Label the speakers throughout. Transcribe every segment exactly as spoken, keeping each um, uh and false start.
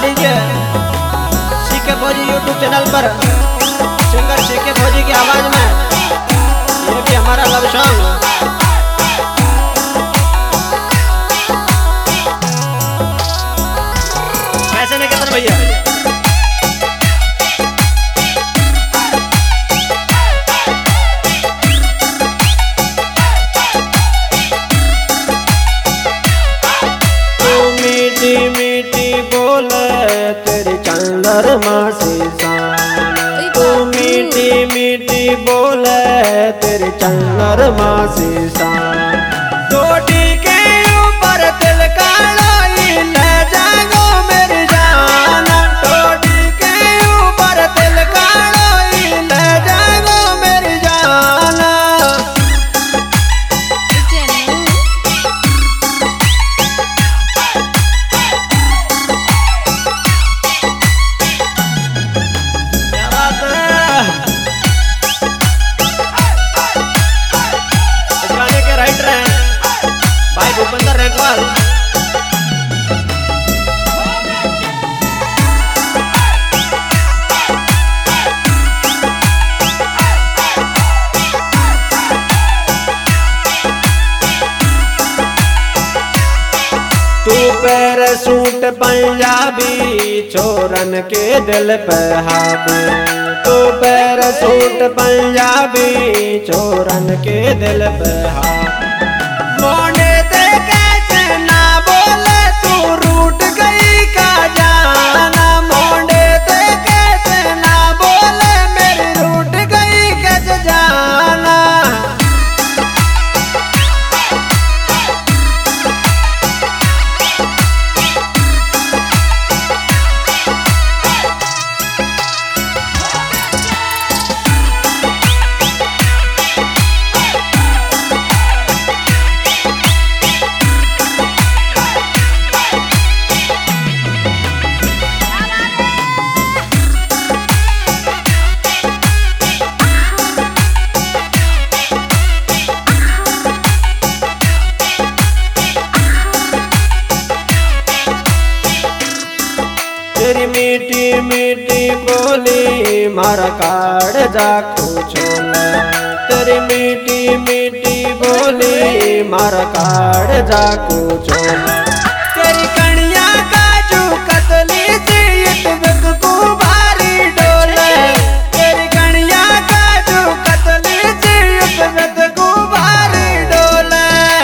Speaker 1: लीजिए सीके फौजी यूट्यूब चैनल पर सिंगर सीके फौजी की आवाज में ये भी हमारा लव सॉन्ग। कैसे निकेतन भैया मीठी मीठी बोले तेरी चंद्रमा सी शान, तू मीठी मीठी बोले तेरी चंद्रमा सी शान। टोटी के ऊपर दिल का लोई ले जागो मेरी जान, टोटी के ऊपर दिल का लोई ले जागो मेरी जान। भूपेंद्र रेखवाल तू पैर सूट पंजाबी छोरन के दिल पे हावी, तू पैर सूट पंजाबी छोरन के दिल पे हावी। मोने दे कैसे ना बोले तू रूठ गई का जाना, मोने दे कैसे ना बोले मेरी रूठ गई कैसे जाना। तेरी मीठी मीठी बोली मारा काड़ जाखू छोले, तेरी मीठी मीठी बोली मारा काड़ जाखू छोले। तेरी कणिया काजू कतली सी इतवक को भारी डोले, तेरी कणिया काजू कतली सी इतवक को भारी डोले।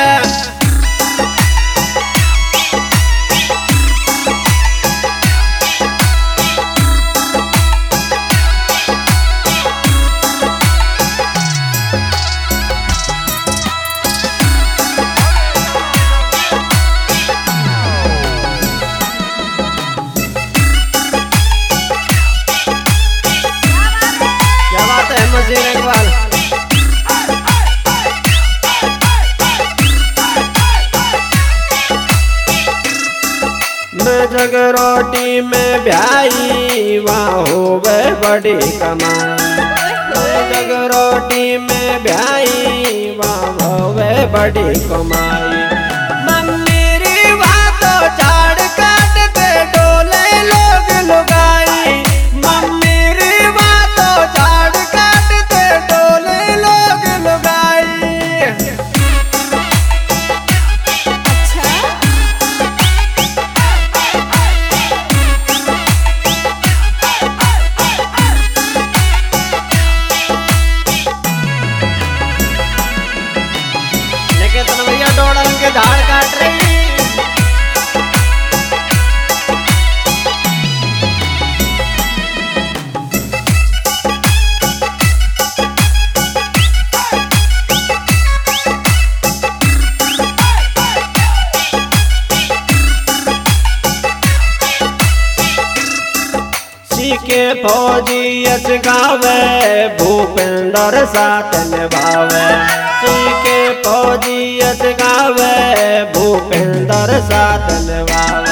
Speaker 1: मैं जग रोटी में ब्याई वहाँ होवे बड़ी कमाई, मैं जग रोटी में ब्याई वहाँ होवे बड़ी कमाई। मम्मी री बातों झाड़ काट दे डोले लोग लुगाई, मम्मी री बातों झाड़ काट दे डोले लोग लुगाई। निकेतन भैया डोड़न के झाड़ काट रही। सीके फौजी यस गावे भूपेंद्र साथ निभावे, सीके फौजी यस गावे भूपेंद्र साथ निभावे।